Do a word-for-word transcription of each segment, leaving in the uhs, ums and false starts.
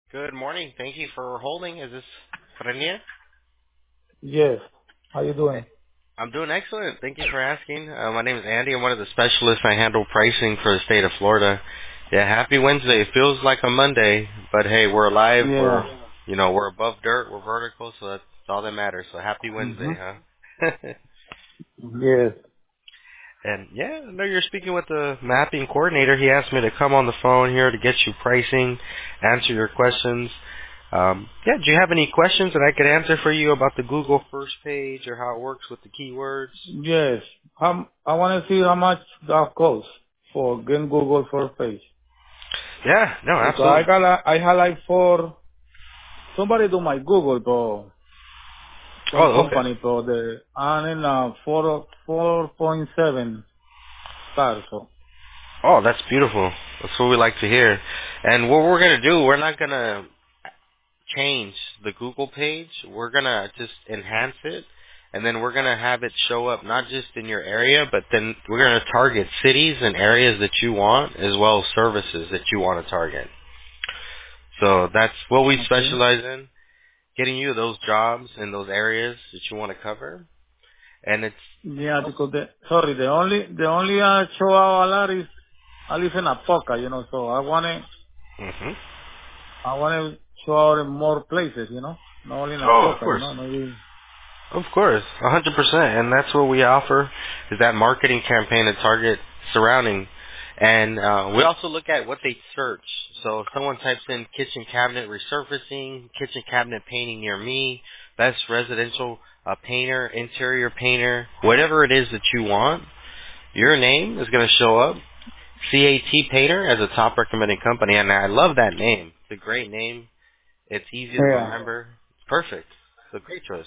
Good morning. Thank you for holding. Is this Renier? Yes. How you doing? I'm doing excellent. Thank you for asking. Uh, my name is Andy. I'm one of the specialists. I handle pricing for the state of Florida. Yeah, happy Wednesday. It feels like a Monday, but hey, we're alive. Yeah. We're, you know, we're above dirt. We're vertical, so that's all that matters. So happy Mm-hmm. Wednesday, huh? Yes. And yeah, I know you're speaking with the mapping coordinator. He asked me to come on the phone here to get you pricing, answer your questions. Um, yeah, do you have any questions that I could answer for you about the Google first page or how it works with the keywords? Yes. Um, I want to see how much that costs for getting Google first page. Yeah, no, Because I absolutely. got, a, I had like four, somebody do my Google, but some Oh, okay. company, but the, and in uh, four, four point seven stars. So. Oh, that's beautiful. That's what we like to hear. And what we're going to do, we're not going to change the Google page. We're gonna just enhance it, and then we're gonna have it show up not just in your area, but then we're gonna target cities and areas that you want, as well as services that you want to target. So that's what we Okay. specialize in, getting you those jobs in those areas that you want to cover. And it's Yeah, because the, sorry, the only, the only uh, show out a lot is, I live in Apoca, you know, so I want to, hmm I want to show out in more places, you know, not only in oh, of Apoca, you course. know, maybe. Of course, a hundred percent, and that's what we offer is that marketing campaign to target surrounding, and uh, we also look at what they search. So if someone types in kitchen cabinet resurfacing, kitchen cabinet painting near me, best residential uh, painter, interior painter, whatever it is that you want, your name is going to show up. C A T Painter as a top recommended company, and I love that name. It's a great name. It's easy to Yeah. remember. It's perfect. It's a great choice.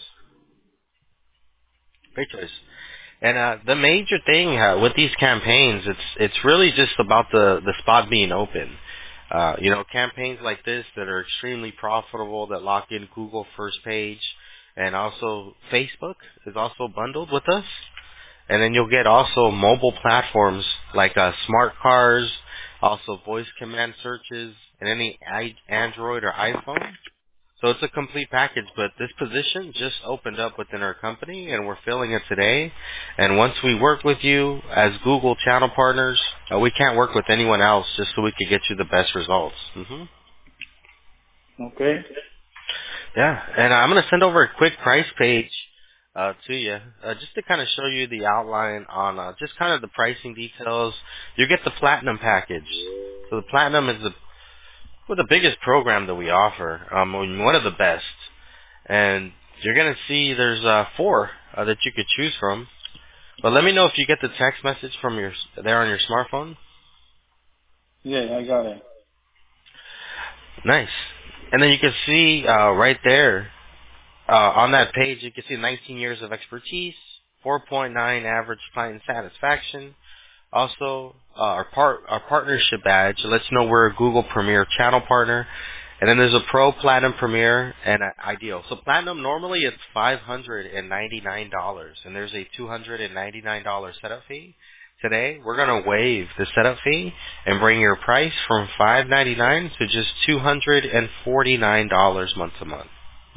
Great choice. And uh, the major thing uh, with these campaigns, it's it's really just about the the spot being open. Uh, you know, campaigns like this that are extremely profitable that lock in Google first page, and also Facebook is also bundled with us. And then you'll get also mobile platforms like uh, smart cars, also voice command searches, and any I- Android or iPhone. So it's a complete package, but this position just opened up within our company, and we're filling it today. And once we work with you as Google channel partners, uh, we can't work with anyone else just so we could get you the best results. hmm Okay. Yeah, and I'm going to send over a quick price page uh, to you uh, just to kind of show you the outline on uh, just kind of the pricing details. You get the platinum package. So the platinum is the well, the biggest program that we offer, um, one of the best. And you're gonna see there's uh, four uh, that you could choose from. But let me know if you get the text message from your there on your smartphone. Yeah, I got it. Nice. And then you can see uh, right there uh, on that page, you can see nineteen years of expertise, four point nine average client satisfaction. Also, uh, our part our partnership badge lets you know we're a Google Premier channel partner. And then there's a Pro, Platinum, Premier, and a Ideal. So Platinum normally it's five hundred and ninety nine dollars, and there's a two hundred and ninety nine dollar setup fee. Today we're gonna waive the setup fee and bring your price from five ninety nine to just two hundred and forty nine dollars month to month.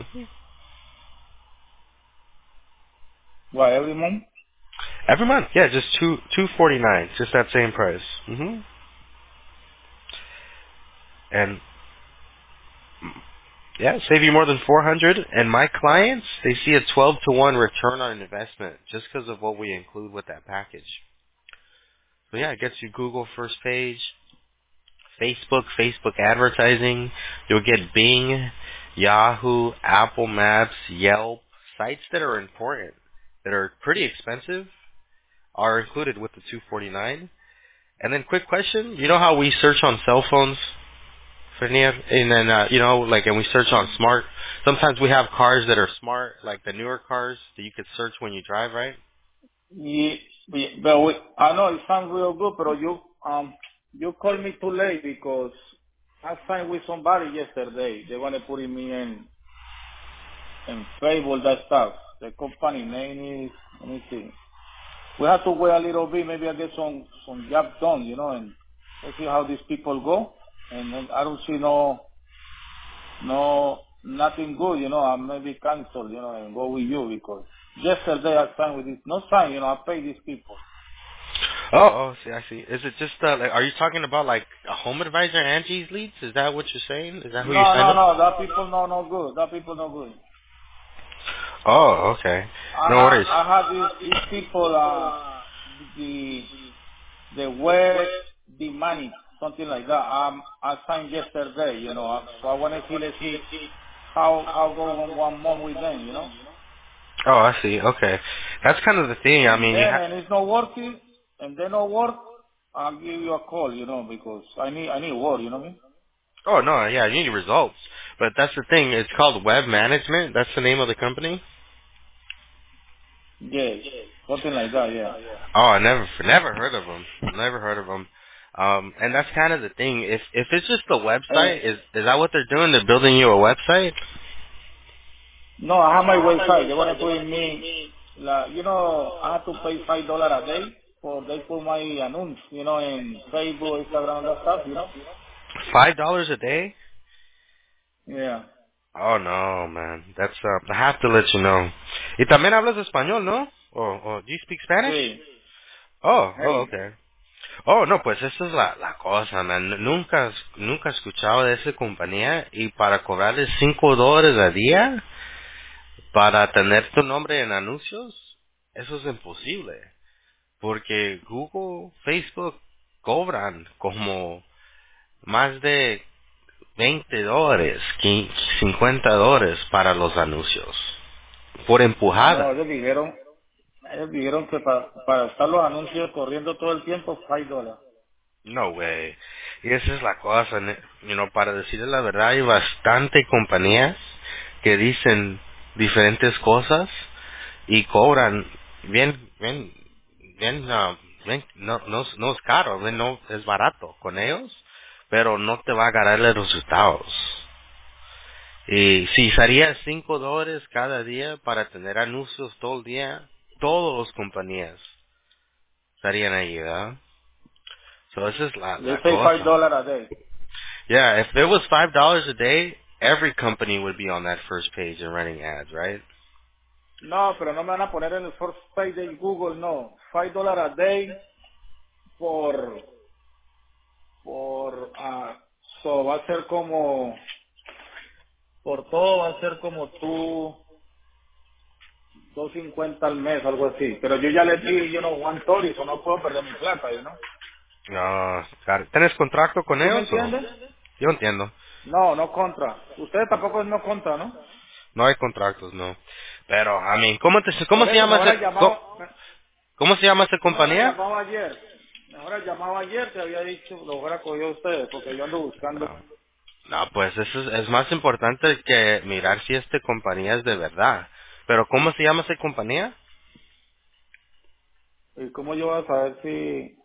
What, every month? Every month, yeah, just two two forty nine, just that same price. hmm And yeah, save you more than four hundred. And my clients, they see a twelve to one return on investment just because of what we include with that package. So yeah, it gets you Google first page, Facebook, Facebook advertising. You'll get Bing, Yahoo, Apple Maps, Yelp, sites that are important, that are pretty expensive, are included with the two forty-nine. And then quick question, you know how we search on cell phones? Fernir? And then, uh, you know, like, and we search on smart. Sometimes we have cars that are smart, like the newer cars that you could search when you drive, right? Yeah, yeah, but we, I know it sounds real good, but you um you called me too late because I signed with somebody yesterday. They want to put me in in favor that stuff. The company name is, let me see. We have to wait a little bit. Maybe I get some some job done, you know, and let's see how these people go. And then I don't see no. no, nothing good, you know, I maybe cancel, you know, and go with you because yesterday I signed with this, no sign, you know, I pay these people. Oh, oh, see, I see. Is it just uh, like, are you talking about like a home advisor, Angie's Leads? Is that what you're saying? Is that who you No, signed no, up? no, that people no, no good. That people no good. Oh, okay. I No have, worries. I have these, these people, uh, the, the word demonic, something like that. Um, I signed yesterday, you know, uh, so I want to see, let's see how, how go on one month with them, you know. Oh, I see. Okay, that's kind of the thing. I And mean, you then, ha- and it's not working, and then no work, I'll give you a call, you know, because I need, I need work, you know what I mean? oh no, yeah, you need results. But that's the thing. It's called Web Management. That's the name of the company. Yes, something like that, yeah. Oh, I never, never heard of them. Never heard of them. Um, and that's kind of the thing. If if it's just a And, website, is is that what they're doing? They're building you a website? no, I have my website. They want to put in me, like, you know, I have to pay five dollars a day for they put my announce, you know, in Facebook, Instagram, and that stuff, you know. Five dollars a day? Yeah. Oh no, man. That's uh, I have to let you know. Y también hablas español, ¿no? Or, or do you speak Spanish? Sí. Oh, oh, Hey. okay. Oh, no, pues esa es la, la cosa, man. Nunca, nunca he escuchado de esa compañía y para cobrarle cinco dólares a día para tener tu nombre en anuncios, eso es imposible. Porque Google, Facebook cobran como más de veinte dólares, quin- cincuenta dólares para los anuncios. Por No, empujada. ellos dijeron, ellos dijeron que para, para estar los anuncios corriendo todo el tiempo, five dólares. No way. Y esa es la cosa, ne- you know, para decirle la verdad, hay bastante compañías que dicen diferentes cosas y cobran bien, bien, bien, ah, bien, no, no, no es caro, bien, no es barato con ellos, pero no te va a ganar los resultados. Y si usarías cinco dólares cada día para tener anuncios todo el día, todas las compañías estarían ahí, ¿verdad? So esa es la, They la say five cosa. dollars a day. Yeah, if there was five dollars a day, every company would be on that first page and running ads, right? No, pero no me van a poner en el first page de Google, no. Five dollars a day por, por, ah, so va a ser como, por todo va a ser como tú, dos cincuenta al mes, algo así. Pero yo ya le di, you know, one thirty, so no puedo perder mi plata, you know. No, claro. ¿Tienes contrato con ¿Sí me ellos o? entiende? Yo entiendo. No, no contra. Ustedes tampoco es no contra, ¿no? No hay contratos, no. Pero, I mean, ¿cómo, te, cómo Por se eso, llama mejor ese, has cómo, llamado, me- cómo se llama esa mejor has compañía? llamado ayer. Mejor has llamado ayer, te había dicho, lo hubiera cogido ustedes, porque yo ando buscando. No. No, pues eso es, es más importante que mirar si esta compañía es de verdad. Pero, ¿cómo se llama esa compañía? ¿Y cómo yo voy a saber si...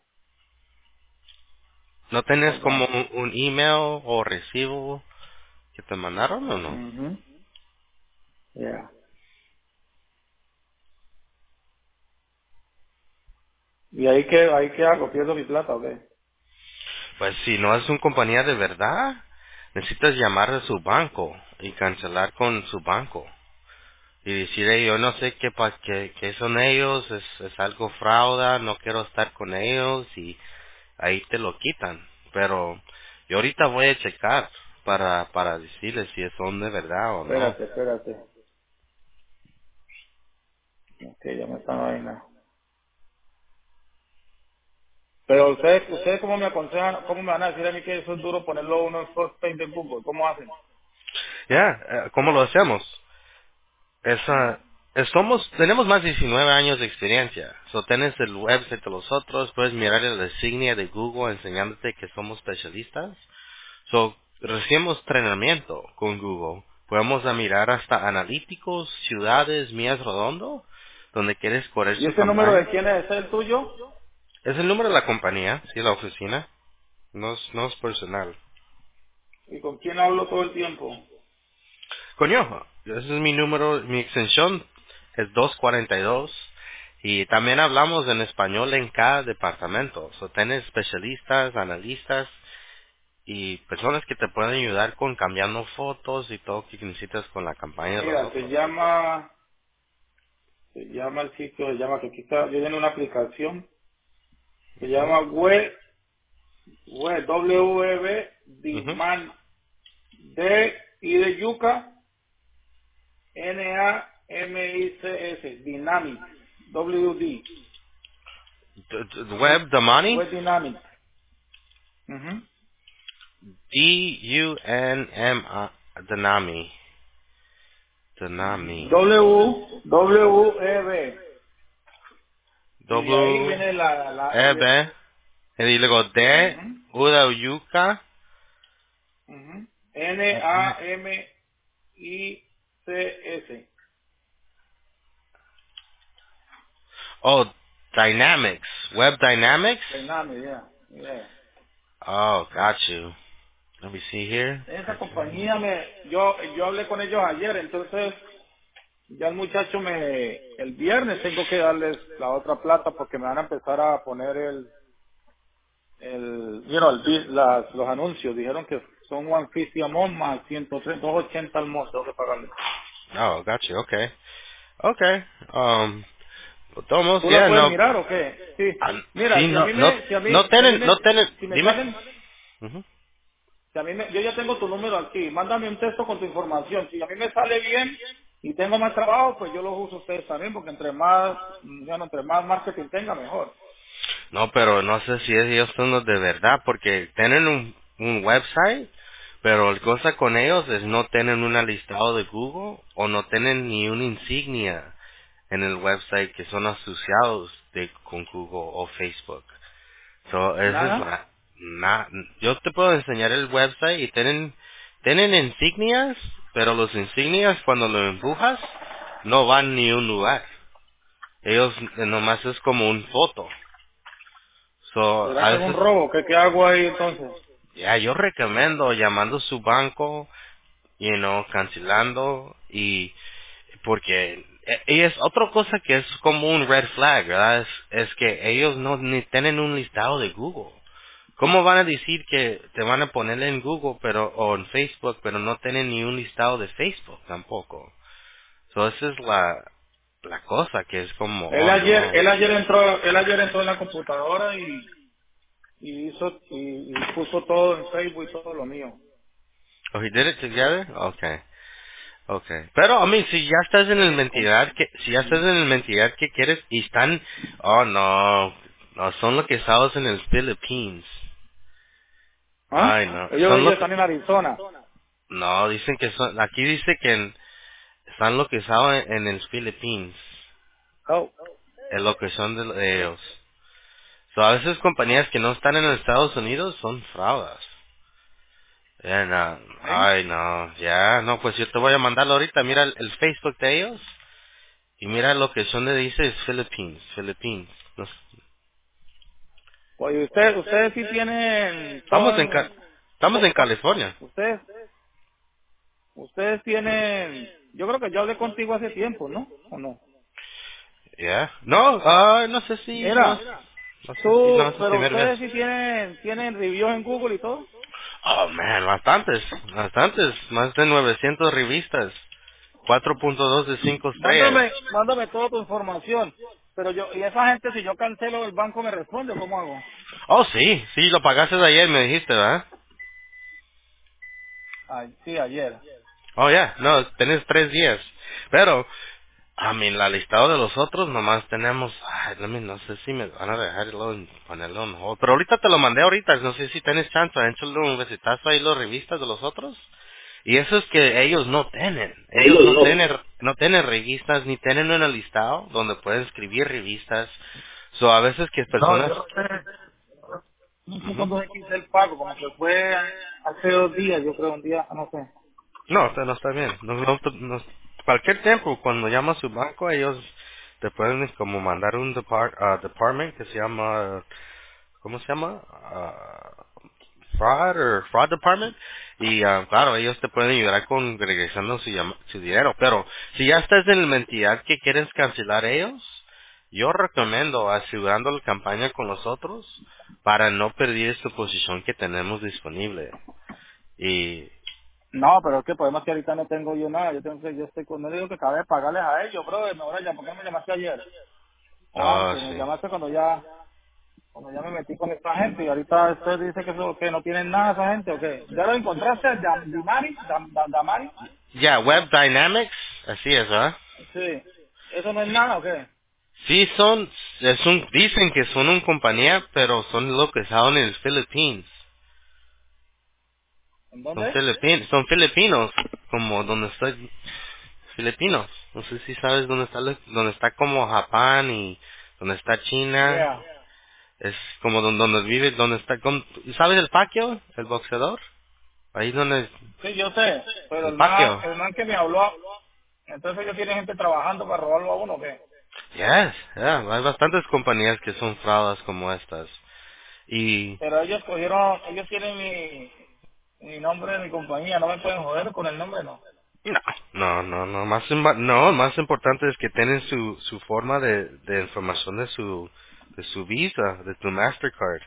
¿No tenés Hold como on. un, un email o recibo que te mandaron o no? Mhm. Yeah. ¿Y ahí qué, ahí qué hago? ¿Pierdo mi plata o qué? Pues si no es una compañía de verdad, necesitas llamar a su banco y cancelar con su banco. Y decir, "Hey, yo no sé qué, pa qué, qué son ellos, es, es algo fraude, no quiero estar con ellos", y ahí te lo quitan. Pero yo ahorita voy a checar para, para decirles si son de verdad o no. Espérate, espérate. Ok, ya me están vaina. Pero ustedes, ustedes cómo me aconsejan, cómo me van a decir a mí que eso es duro ponerlo uno en first page de Google, ¿cómo hacen? Ya, eh, ¿cómo lo hacemos? Esa, es- somos, tenemos más de diecinueve años de experiencia. So, tienes el website de los otros, puedes mirar la insignia de Google enseñándote que somos especialistas. So, recibimos entrenamiento con Google. Podemos a mirar hasta analíticos, ciudades, mías redondo, donde quieres correr ¿Y su ese número de campaña. quién es? ¿Es el tuyo? Es el número de la compañía, sí, la oficina. No es, no es personal. ¿Y con quién hablo todo el tiempo? Coño, ese es mi número, mi extensión es doscientos cuarenta y dos. Y también hablamos en español en cada departamento. So, tienes especialistas, analistas y personas que te pueden ayudar con cambiando fotos y todo que necesitas con la campaña de los Mira, se otros. llama, se llama el sitio, se llama, que aquí está, yo tengo una aplicación, se Ujú, llama web, web, W E B, ujú. Demand, D, I de yuca, N A M I C S, Dynamics, W D, D- d- Web Damani, Web Dynamics. Ujú. D U N M A, Danami, Danami, W, W E B, y de ahí W viene la, la, E y de- B, y luego D, ujú, U de Yuca, ujú, N A M I C S, oh, Dynamics, Web Dynamics. Dynamics, yeah, yeah. Oh, got you. Let me see here. Esa compañía me, yo, yo hablé con ellos ayer, entonces ya el muchacho me, el viernes tengo que darles la otra plata porque me van a empezar a poner el, el, you know, el bi- las, los anuncios. Dijeron que son ciento cincuenta a month más ciento tres, doscientos ochenta al month, tengo que pagarle. Oh, got you. Okay. Okay. Um, Tomos, ¿Tú la yeah, puedes no. mirar o qué? Sí. Ah, sí, Mira, si a no, mí no, me, si a mí, no si a mí tienen, me, no tienen, si me dime. salen, Ujú. si a mí me, yo ya tengo tu número aquí, mándame un texto con tu información. Si a mí me sale bien y tengo más trabajo, pues yo los uso a ustedes también, porque entre más, bueno, entre más marketing tenga, mejor. No, pero no sé si ellos son los de verdad, porque tienen un, un website, pero la cosa con ellos es no tienen un listado de Google o no tienen ni una insignia en el website que son asociados de, con Google o Facebook. So, esa es Nada. la, na- yo te puedo enseñar el website y tienen, tienen insignias, pero los insignias cuando lo empujas no van ni a un lugar. Ellos eh, nomás es como un foto. So, ¿Será a que es un veces, robo? ¿Qué, qué hago ahí entonces? ya, yo recomiendo llamando a su banco, you know, cancelando y, porque, eh, y es otra cosa que es como un red flag, ¿verdad? Es, es que ellos no ni tienen un listado de Google. ¿Cómo van a decir que te van a poner en Google pero o en Facebook, pero no tienen ni un listado de Facebook tampoco? So, esa es la, la cosa que es como, Él oh ayer, no. él ayer entró, él ayer entró en la computadora y, y hizo, y, y puso todo en Facebook y todo lo mío. Oh, he did it together? Okay. Okay. Pero, a mí, si ya estás en el Sí, con- mentidad que, si ya estás en el mentidad que quieres y están, oh no, no, son localizados en el Philippines. ¿Ah? Ay no, Ellos, son ellos lo están en Arizona. no, dicen que son, aquí dice que en- están localizados en, en el Philippines. Oh, Es lo que son de, de ellos. So, a veces compañías que no están en los Estados Unidos son fraudas. Ya, no. ¿sí? Ay, no. Ya, no, pues yo te voy a mandarlo ahorita. Mira el, el Facebook de ellos. Y mira lo que son de dice es Philippines. Philippines. No sé. Oye, ustedes, ustedes sí tienen todo Estamos en, Ca- en, estamos co- en co- California. ustedes, ustedes tienen, yo creo que yo hablé contigo hace tiempo, ¿no? ¿O no? Ya. No, ah, no sé si, no, Mira, no sé si, no tú, es la pero primera vez. ustedes sí tienen, tienen reviews en Google y todo. Oh, man, bastantes, bastantes. Más de novecientas revistas. cuatro punto dos de cinco estrellas. Mándame, mándame toda tu información. Pero yo, y esa gente, si yo cancelo el banco me responde, ¿cómo hago? Oh, sí, sí, lo pagaste de ayer, me dijiste, ¿verdad? Ay, sí, ayer. Oh, ya, no, tenés tres días. Pero, a mí, la listado de los otros nomás tenemos, ay, no, me- no sé si me van a dejarlo en, ponerlo en hold. Pero ahorita te lo mandé ahorita, no sé si tienes chance, échale un visitazo ahí las revistas de los otros. Y eso es que ellos no tienen, ellos Ellos no no. tienen, no tienen revistas, ni tienen un listado donde pueden escribir revistas. So, a veces que No, personas, yo no sé, no sé ujú. cuándo se quita el pago, como que fue hace dos días, yo creo, un día, no sé. No, está, no está bien. No, no, no- cualquier tiempo, cuando llamas a su banco, ellos te pueden como mandar un depart, ah, department que se llama, ¿cómo se llama? Ah, fraud o fraud department. Y ah, claro, ellos te pueden ayudar con regresando su, llama- su dinero. Pero si ya estás en la entidad que quieres cancelar ellos, yo recomiendo asegurando la campaña con nosotros para no perder esta posición que tenemos disponible. Y No, pero es que el problema es que ahorita no tengo yo nada. Yo tengo que, yo estoy con, no digo que acabé de pagarles a ellos, bro. Me voy a llamar, ¿por qué no me llamaste ayer? O no, antes, me sí. llamaste cuando ya, cuando ya me metí con esta gente y ahorita usted dice que, eso, que no tienen nada esa gente, ¿o qué? ¿Ya lo encontraste, Dam- Dimari? Dam- Dam- Damari? Ya, Web Dynamics, así es, ¿verdad? Sí. ¿Eso no es nada o qué? Sí, son, es un, dicen que son una compañía, pero son localizados en las Filipinas. ¿En Son dónde? filipinos, son filipinos, como donde estoy, filipinos. No sé si sabes dónde está, la- donde está como Japón y donde está China. Yeah. Es como donde, donde vive, donde está, como- ¿sabes el Pacquiao? El boxeador. Ahí donde, Sí, yo sé, pero el el man, Pacquiao. el man que me habló, entonces ellos tienen gente trabajando para robarlo a uno, ¿o qué? Yes, yeah, hay bastantes compañías que son fraudas como estas. Y Pero ellos cogieron, ellos tienen mi, mi nombre de mi compañía, no me pueden joder con el nombre, no. no, no, no, no, más, imba- no, más importante es que tienen su, su forma de, de información de su, de su Visa, de tu Mastercard.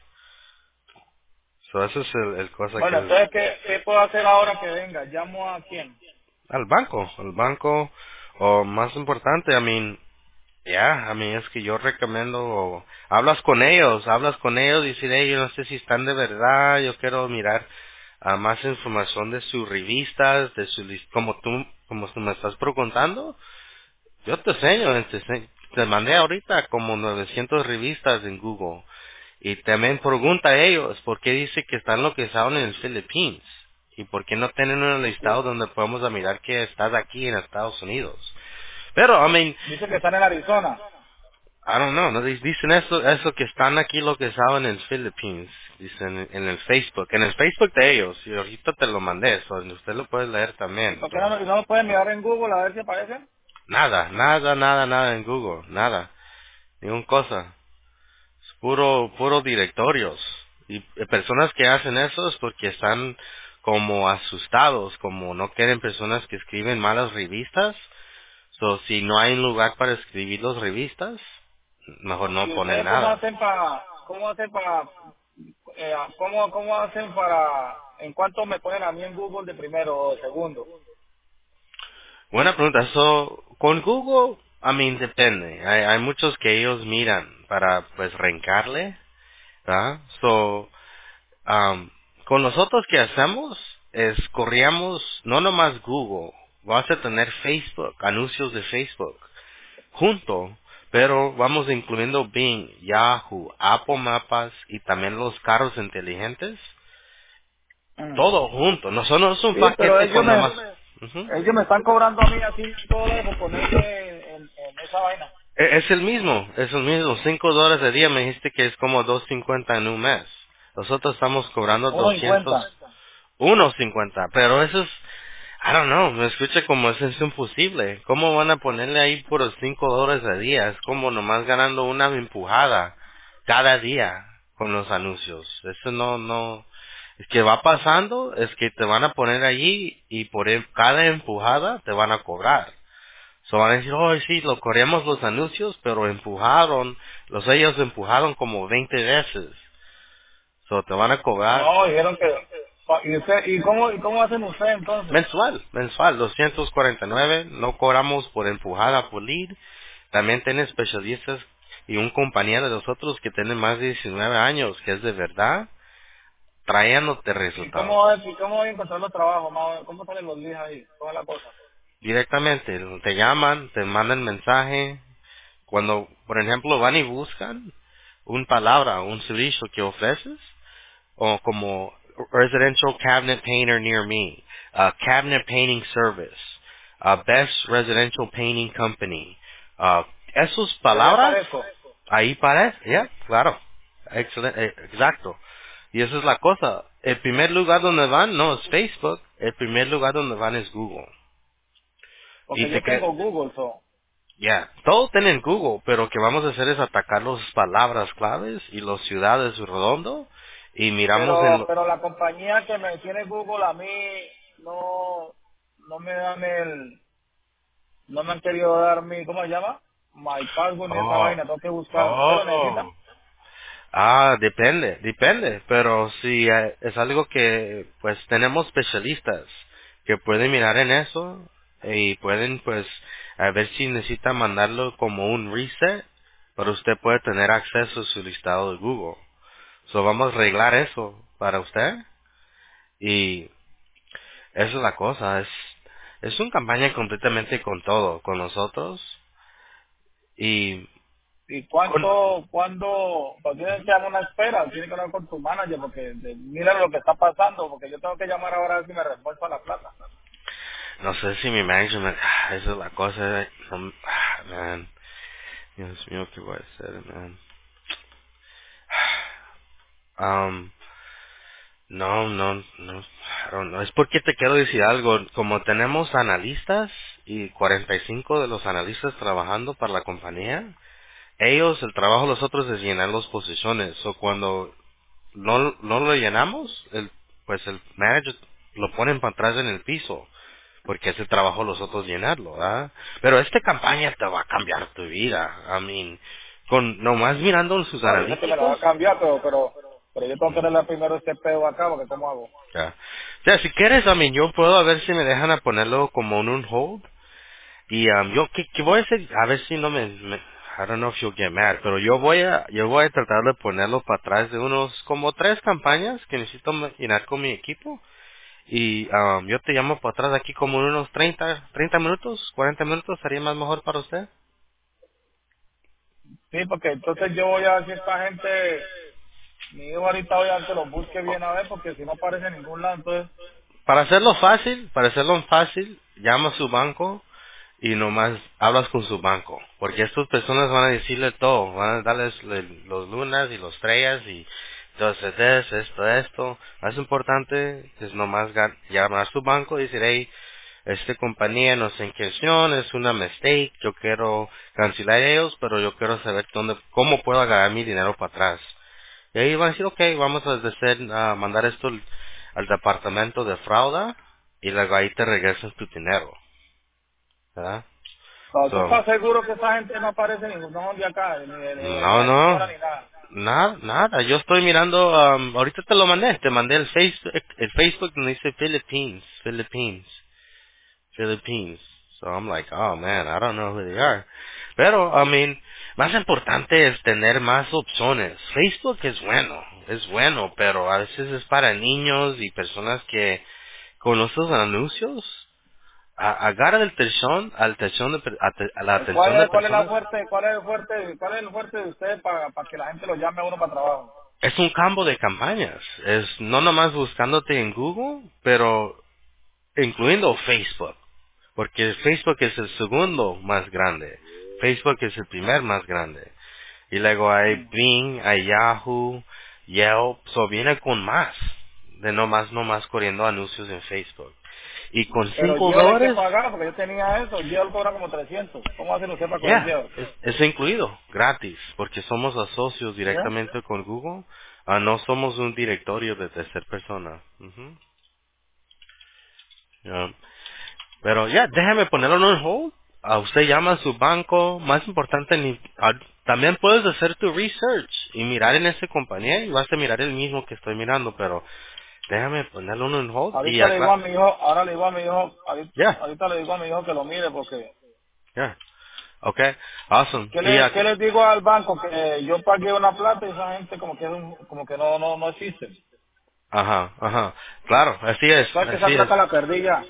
So, eso es el, el cosa Bueno, que es entonces, ¿qué, ¿qué puedo hacer ahora que venga? ¿Llamo a quién? al banco, al banco, o más importante, I mean, ya, a mí es que yo recomiendo, o hablas con ellos, hablas con ellos y decir, hey, yo no sé si están de verdad, yo quiero mirar ah, más información de sus revistas, de su lis- como tú, como tú me estás preguntando, yo te enseño, te, ense- te mandé ahorita como novecientas revistas en Google. Y también pregunta a ellos por qué dice que están localizados en las Filipinas. Y por qué no tienen un listado donde podemos mirar que estás aquí en Estados Unidos. Pero, I mean, Dice que están en Arizona. I don't know, no Dic- dicen eso, eso que están aquí localizados en las Filipinas. Dicen en el Facebook, en el Facebook de ellos. Y ahorita te lo mandé, eso usted lo puede leer ¿Y también. por qué no, So, lo- no lo pueden mirar en Google a ver si aparece? nada, nada, nada, nada en Google, nada, ni un cosa. Es puro, puro directorios. Y eh, personas que hacen eso es porque están como asustados, como no quieren personas que escriben malas revistas. So, si no hay un lugar para escribir las revistas, mejor no ¿Y ponen ustedes cómo nada. hacen para, cómo hacen para, eh, cómo, cómo hacen para, en cuánto me ponen a mí en Google de primero o de segundo? Buena pregunta. So, con Google, a mí depende. Hay, hay muchos que ellos miran para, pues, rencarle, ¿verdad? So, um, con nosotros que hacemos es corríamos no nomás Google, vas a tener Facebook, anuncios de Facebook, junto, pero vamos incluyendo Bing, Yahoo, Apple Mapas y también los carros inteligentes, Mm. todo junto. No son, no es un Sí, pero paquete ellos con me, nomás. Ujú. ellos me están cobrando a mí a cinco dólares por ponerle en, en esa vaina. E- Es el mismo, es el mismo. Cinco dólares al día me dijiste que es como dos cincuenta en un mes. Nosotros estamos cobrando Uno doscientos, cincuenta. uno cincuenta, pero eso es, I don't know, me escucha como eso es imposible. ¿Cómo van a ponerle ahí por los cinco dólares al día? Es como nomás ganando una empujada cada día con los anuncios. Eso no, no, es que va pasando, es que te van a poner allí y por em- cada empujada te van a cobrar. So van a decir, oh, sí, lo corremos los anuncios, pero empujaron, los ellos empujaron como veinte veces. So te van a cobrar No, dijeron que, ¿y usted, y cómo, y cómo hacen ustedes entonces? mensual, mensual, doscientos cuarenta y nueve, no cobramos por empujada por lead. También tiene especialistas y un compañero de nosotros que tiene más de diecinueve años, que es de verdad, trayéndote ¿Y resultados. cómo es, y cómo voy a encontrar los trabajos, más o menos? ¿Cómo salen los leads ahí? ¿Cómo es la cosa? Directamente, te llaman, te mandan mensaje. Cuando, por ejemplo, van y buscan una palabra, un servicio que ofreces, o como residential cabinet painter near me, uh, cabinet painting service, uh, best residential painting company. Uh, esas Y allá palabras, aparezco. ahí parece, ya, claro, excelente, eh, exacto. Y esa es la cosa. El primer lugar donde van no es Facebook, el primer lugar donde van es Google. Y Porque te yo que, tengo Google, so. ya, todos tienen Google, pero lo que vamos a hacer es atacar las palabras claves y las ciudades redondo y miramos en Pero, lo- pero la compañía que me tiene Google a mí no, no me dan el, no me han querido dar mi, ¿cómo se llama? My password ni esa Oh, vaina, tengo que buscar. ¿Ustedes lo oh. necesitan? Ah, depende, depende, pero si eh, es algo que pues tenemos especialistas que pueden mirar en eso y pueden pues a ver si necesita mandarlo como un reset, pero usted puede tener acceso a su listado de Google. So vamos a arreglar eso para usted y esa es la cosa, es es una campaña completamente con todo, con nosotros y ¿Y con cuánto, cuándo, pues tienes que dar una espera, tienes que hablar con tu manager porque de- mira lo que está pasando, porque yo tengo que llamar ahora a ver si me reembolsa la plata. no sé si mi management, ah, esa es la cosa, no, ah, man. Dios mío, ¿qué voy a hacer, man? Um, no, no, no, I don't know. Es porque te quiero decir algo. Como tenemos analistas y cuarenta y cinco de los analistas trabajando para la compañía, ellos, el trabajo de los otros es llenar las posiciones. O cuando no, no lo llenamos, el, pues el manager lo ponen para atrás en el piso. Porque ese trabajo los otros llenarlo, ¿verdad? Pero esta campaña te va a cambiar tu vida. I mean, con nomás mirando en sus No, yo sé que me la va a analíticos. cambiar, pero, pero, pero yo tengo que Mm, darle primero este pedo acá, porque ¿cómo hago? ya. O sea, si quieres, I mean, yo puedo a ver si me dejan a ponerlo como en un hold. Y um, yo, ¿qué, qué voy a hacer? A ver si no me, me- I don't know if you'll get mad, pero yo voy a, yo voy a tratar de ponerlo para atrás de unos, como tres campañas que necesito ma- llenar con mi equipo. Y um, yo te llamo para atrás aquí como en unos treinta treinta minutos, cuarenta minutos, ¿sería más mejor para usted? Sí, porque entonces yo voy a ver si esta gente, mi hijo ahorita voy a ver que los busque bien a ver, porque si no aparece en ningún lado, entonces, Para hacerlo fácil, para hacerlo fácil, llama a su banco y nomás hablas con su banco. Porque estas personas van a decirle todo, van a darles le- los lunas y los estrellas y entonces es esto, esto. Más importante es nomás ga- llamar a su banco y decir, hey, esta compañía no sé en qué acción, es una mistake, yo quiero cancelar ellos, pero yo quiero saber dónde, cómo puedo ganar mi dinero para atrás. Y ahí van a decir, ok, vamos a hacer, a mandar esto al, al departamento de fraude y luego ahí te regresan tu dinero, ¿verdad? no, ¿tú So, estás seguro que esa gente no aparece en ningún no de acá, ni de, ni de no, la emisora no, ni nada? nada, nada, yo estoy mirando, um, ahorita te lo mandé, te mandé el Facebook, el Facebook donde dice Philippines, Philippines, Philippines. So I'm like, oh man, I don't know who they are. Pero, I mean, más importante es tener más opciones. Facebook es bueno, es bueno, pero a veces es para niños y personas que con esos anuncios a- agarra el atención, al atención de, per- a, te- a la ¿Y ¿Cuál atención de es, cuál es la personas. fuerte, cuál es el fuerte, cuál es el fuerte de ustedes para, para que la gente lo llame a uno para trabajo? Es un campo de campañas. Es no nomás buscándote en Google, pero incluyendo Facebook. Porque Facebook es el segundo más grande. Facebook es el primer más grande. Y luego hay Mm. Bing, hay Yahoo, Yelp. So viene con más. De no más, no más corriendo anuncios en Facebook. Y con Pero cinco Yale hay que dólares, pagar, porque yo tenía eso, Yale cobra como trescientos. ¿Cómo hacen usted para coger ya, Yale? es, es incluido, gratis. Porque somos socios ¿Ya? directamente con Google. Ah, no somos un directorio de tercera persona. Ujú. Ya. Pero ya, déjame ponerlo en un hold. A usted llama a su banco. Más importante, ni, a- también puedes hacer tu research y mirar en esa compañía y vas a mirar el mismo que estoy mirando, pero déjame ponerlo en un hold y Ahorita ya, le digo cla- a mi hijo, ahora le digo a mi hijo, ahorita, ya, ahorita le digo a mi hijo que lo mire, porque ya, okay, awesome. ¿qué Y le, ya, qué les digo al banco? Que yo pagué una plata y esa gente como que, es un- como que no, no, no existe. ajá, ajá, claro, así es, O sea que esa así es. plata la perdí ya.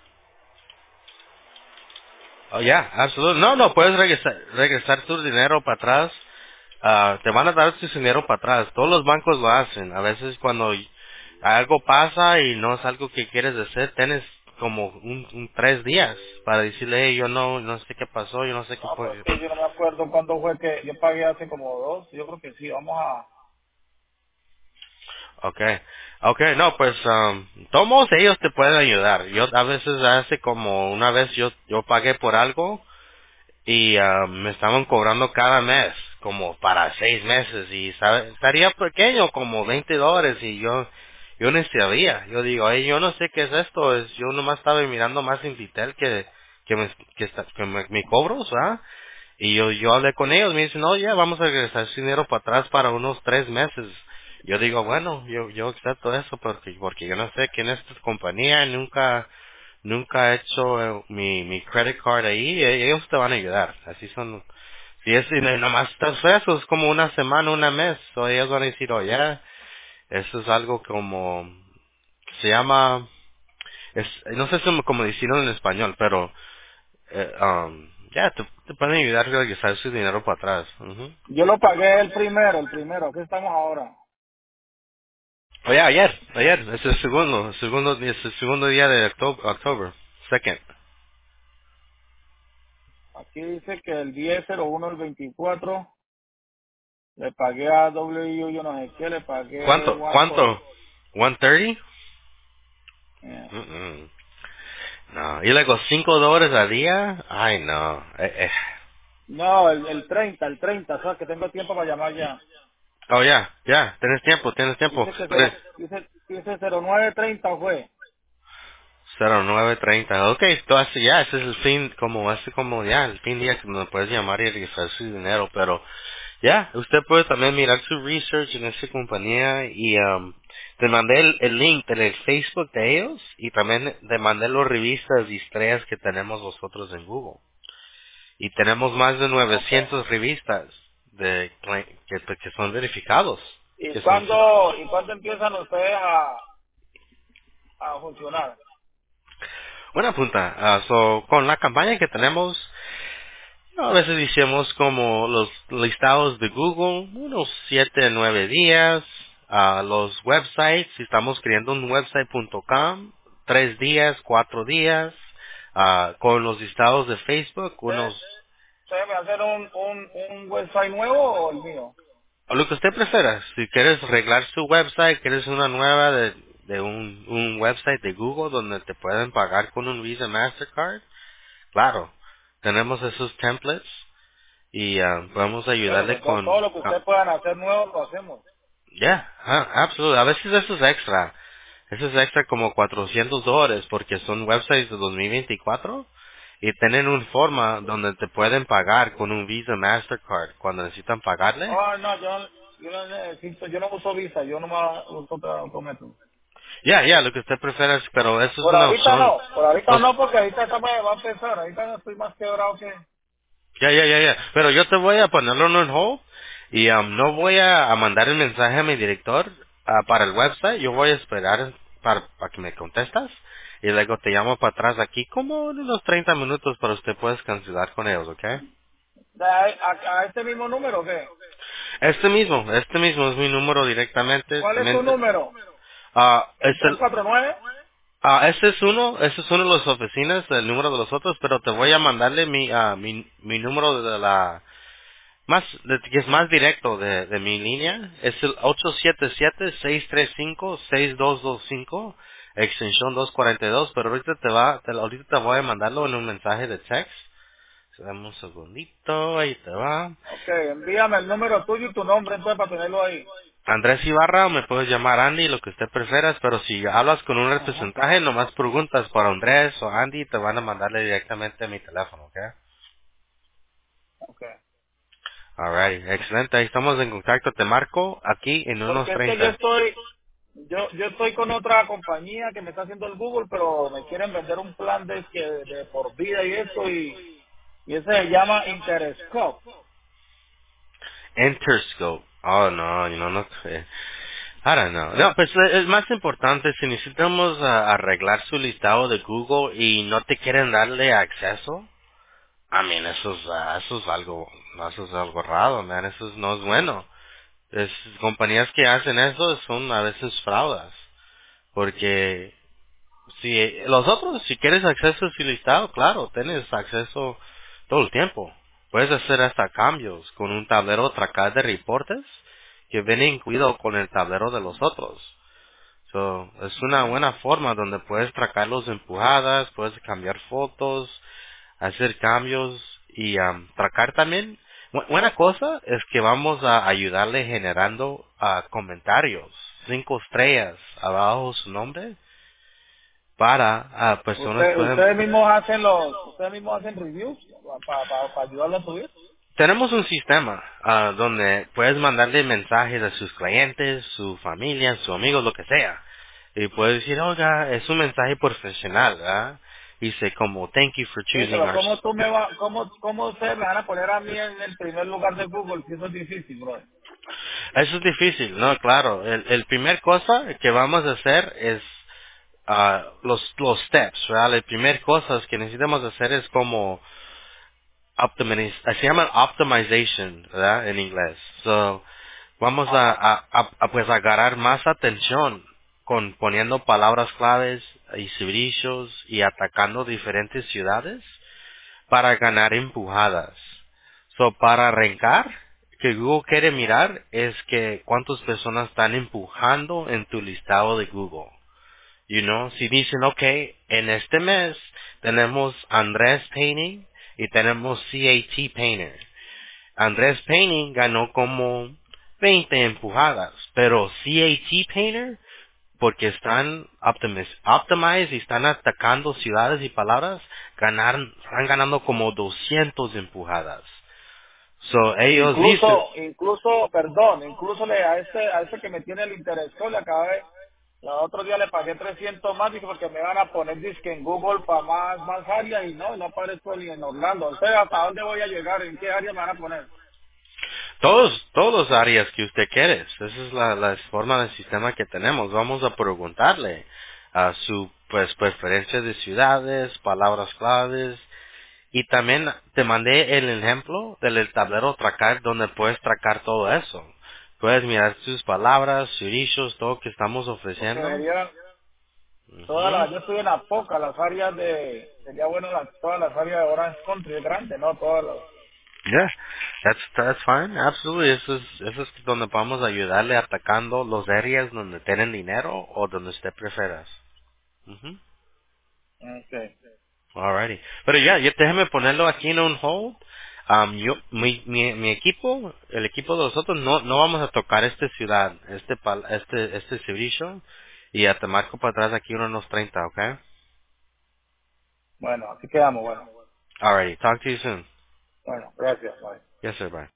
Oh, ya, absolutamente. No, no, puedes regresar, regresar tu dinero para atrás. Ah, te van a dar tu dinero para atrás. Todos los bancos lo hacen. A veces cuando algo pasa y no es algo que quieres hacer, tienes como un, un tres días para decirle, "Hey, yo no, no sé qué pasó, yo no sé qué No, pero es fue." que yo no me acuerdo cuándo fue que yo pagué hace como dos. Yo creo que sí, vamos a... Okay, okay, no, pues, um, todos ellos te pueden ayudar. Yo a veces hace como una vez yo yo pagué por algo y ah, me estaban cobrando cada mes como para seis meses y sabe, estaría pequeño como veinte dólares y yo yo no sabía, yo digo, "Ay, yo no sé qué es esto, es yo nomás estaba mirando más en detalle que que me que, está- que me, me cobros, ¿ah?" Y yo, yo hablé con ellos, me dicen, no, ya vamos a regresar ese dinero para atrás para unos tres meses. Yo digo, bueno, yo, yo acepto eso porque, porque yo no sé quién es esta compañía, nunca, nunca he hecho eh, mi, mi credit card ahí, y ellos te van a ayudar. Así son. Si es, y nomás estás eso, es como una semana, una mes, o ellos van a decir, oh, ya, eso es algo como, se llama, es, no sé cómo, cómo decirlo en español, pero, eh, um, ya, te, te pueden ayudar a regresar su dinero para atrás. Ujú. Yo lo pagué el primero, el primero. Aquí estamos ahora. Oye, ayer, ayer, es el segundo, el segundo, día- es el segundo día de octubre, octubre, second. Aquí dice que el diez cero uno del veinticuatro le pagué a W, yo no sé qué, le pagué ¿Cuánto? one for, ¿Cuánto? ¿one thirty? eh, Mm-mm. No, y luego cinco dólares al día, ay no, eh, eh. no, el, el treinta, el treinta, o sea que tengo tiempo para llamar ya. Oh, ya, ya, tienes tiempo, tienes tiempo. Dice que Tres. cero, dice, dice cero nueve treinta fue. cero nueve treinta, ok, entonces ya, ese es el fin, como, ese como ya, el fin día que me puedes llamar y regresar su dinero, pero ya, usted puede también mirar su research en esa compañía y um, te mandé el, el link del Facebook de ellos y también te mandé las revistas y estrellas que tenemos nosotros en Google. Y tenemos más de Okay. novecientas revistas de cli- que, que son verificados, ¿Y que son. cuándo, y cuándo empiezan ustedes a, a funcionar? Buena punta. Ah, so, con la campaña que tenemos, a veces hicimos como los listados de Google, unos siete, nueve días. A los websites, si estamos creando un website punto com, tres días, cuatro días. Ah, con los listados de Facebook, ¿Ustedes, unos. ustedes me hacen un, un, un website nuevo o el mío? O lo que usted prefiera. Si quieres arreglar su website, quieres una nueva de, de un, un website de Google donde te pueden pagar con un Visa Mastercard, claro. Tenemos esos templates y ah, podemos Bueno, ayudarle pues todo, todo con. lo que ustedes puedan hacer nuevo lo hacemos. Ya, ah, absolutamente. A veces eso es extra. Eso es extra como cuatrocientos dólares porque son websites de dos mil veinticuatro y tienen una forma donde te pueden pagar con un Visa Mastercard cuando necesitan pagarle. Ah, no, yo, yo no necesito, yo no uso Visa, yo no uso otro, otro método. Ya, ya, lo que usted prefiera, es- pero eso es Por una ahorita opción. no, por ahorita Los- no, porque ahorita estamos, va a empezar, ahorita no estoy más quebrado que... ya, ya, ya, ya. Pero yo te voy a ponerlo en un hold y um, no voy a, a mandar el mensaje a mi director ah, para el website. Yo voy a esperar para, para que me contestas y luego te llamo para atrás aquí como en unos treinta minutos para usted puedes cancelar con ellos, ¿ok? ¿A, a, a este mismo número o qué? Este mismo, este mismo es mi número directamente. ¿Cuál es También, tu número? ah, es ¿El el, tres cuatro nueve? ah, ese es uno, ese es uno de las oficinas, el número de los otros, pero te voy a mandarle mi, ah, mi, mi número de la más de- que es más directo de, de mi línea es el ocho siete siete, seis tres cinco, seis dos dos cinco extensión doscientos cuarenta y dos, pero ahorita te va te, ahorita te voy a mandarlo en un mensaje de text. Dame un segundito, ahí te va. Ok, envíame el número tuyo y tu nombre entonces para tenerlo ahí. Andrés Ibarra, me puedes llamar Andy, lo que usted prefieras, pero si hablas con un Ajá. representante, nomás preguntas por Andrés o Andy, te van a mandarle directamente a mi teléfono, ¿ok? Ok. Alright, excelente, ahí estamos en contacto, te marco aquí en unos Porque es que yo treinta. estoy, yo, yo estoy con otra compañía que me está haciendo el Google, pero me quieren vender un plan de que de por vida y esto y, y ese se llama Interscope. Interscope. Oh, no, no, no sé. I don't know. No, pues eh, es más importante si necesitamos ah, arreglar su listado de Google y no te quieren darle acceso. I mean, eso es, ah, eso es algo, eso es algo raro, man. Eso es- no es bueno. Es, compañías que hacen eso son a veces fraudas. Porque si eh, los otros, si quieres acceso a su listado, claro, tienes acceso todo el tiempo. Puedes hacer hasta cambios con un tablero tracar de reportes que viene incluido con el tablero de los otros. So, es una buena forma donde puedes tracar los empujadas, puedes cambiar fotos, hacer cambios y am, tracar también. Bu- Buena cosa es que vamos a ayudarle generando ah, comentarios, cinco estrellas abajo su nombre para ah, personas Usted, pueden. ustedes mismos hacen los, ustedes mismos hacen reviews para para para ayudarlo a subir. Tenemos un sistema ah, donde puedes mandarle mensajes a sus clientes, su familia, sus amigos, lo que sea. Y puedes decir, oiga, es un mensaje profesional, ¿verdad? Dice como, thank you for Sí, choosing pero our... ¿cómo tú me va, cómo, cómo ustedes me van a poner a mí en el primer lugar de Google? Si eso es difícil, bro. Eso es difícil, ¿no? Claro. El, el primer cosa que vamos a hacer es ah, los, los steps, ¿verdad? La primera cosa que necesitamos hacer es como optimiz se llama optimization, ¿verdad? En inglés. So, vamos a, Ajá. a, a- a, pues agarrar más atención con poniendo palabras claves y servicios y atacando diferentes ciudades para ganar empujadas. So, para arrancar, que Google quiere mirar es que cuántas personas están empujando en tu listado de Google. You know, si dicen, ok, en este mes tenemos Andrés Painting y tenemos C A T Painter. Andrés Painting ganó como veinte empujadas, pero C A T Painter, porque están optimiz optimized y están atacando ciudades y palabras, ganar, están ganando como doscientas empujadas. So, ellos dicen, Incluso, incluso, perdón, incluso le, a este, a este que me tiene el interés, le acabé, el otro día le pagué trescientos más y porque me van a poner disque en Google para más, más áreas y no, no aparezco ni en Orlando. ¿Usted hasta dónde voy a llegar? ¿En qué área me van a poner? todos, todos los áreas que usted quiere. Esa es la, la forma del sistema que tenemos. Vamos a preguntarle a su pues preferencia de ciudades, palabras claves. Y también te mandé el ejemplo del el tablero tracar donde puedes tracar todo eso. Puedes mirar sus palabras, sus dichos, todo lo que estamos Porque ofreciendo. sería todas Ujú. las, yo estoy en la poca, las áreas de, sería bueno las, todas las áreas de Orange Country, es grande, ¿no? Todas las, Yeah, that's, that's fine, absolutely. Eso es, eso es donde podemos ayudarle atacando los áreas donde tienen dinero o donde usted prefieras. Ujú. okay. Alrighty. Pero ya, ya déjeme ponerlo aquí en un hold. Um, yo, mi, mi, mi equipo, el equipo de nosotros, no, no vamos a tocar esta ciudad, este, pal- este, este servicio. Y ya te marco para atrás aquí unos treinta, ¿ok? Bueno, así quedamos, bueno. Alrighty. Talk to you soon. Bueno, gracias, bye. Yes, sir. Bye.